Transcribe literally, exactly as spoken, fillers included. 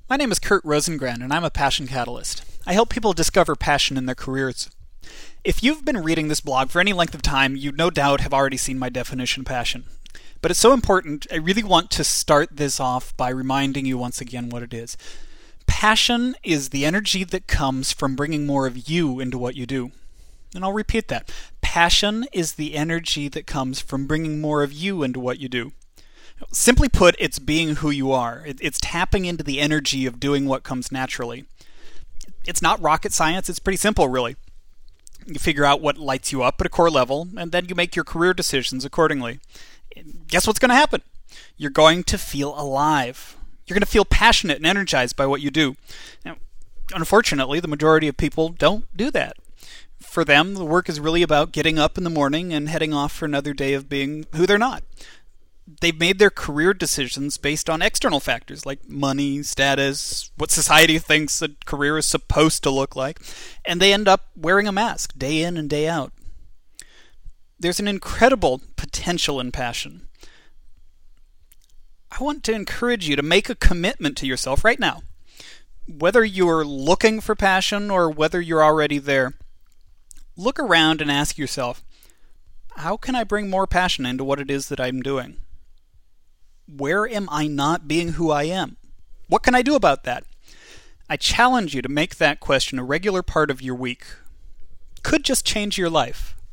My name is Kurt Rosengren, and I'm a passion catalyst. I help people discover passion in their careers. If you've been reading this blog for any length of time, you no doubt have already seen my definition of passion. But it's so important, I really want to start this off by reminding you once again what it is. Passion is the energy that comes from bringing more of you into what you do. And I'll repeat that. Passion is the energy that comes from bringing more of you into what you do. Simply put, it's being who you are. It's tapping into the energy of doing what comes naturally. It's not rocket science. It's pretty simple, really. You figure out what lights you up at a core level, and then you make your career decisions accordingly. Guess what's going to happen? You're going to feel alive. You're going to feel passionate and energized by what you do. Now, unfortunately, the majority of people don't do that. For them, the work is really about getting up in the morning and heading off for another day of being who they're not. They've made their career decisions based on external factors like money, status, what society thinks a career is supposed to look like, and they end up wearing a mask day in and day out. There's an incredible potential in passion. I want to encourage you to make a commitment to yourself right now. Whether you're looking for passion or whether you're already there, look around and ask yourself, how can I bring more passion into what it is that I'm doing? Where am I not being who I am? What can I do about that? I challenge you to make that question a regular part of your week. Could just change your life.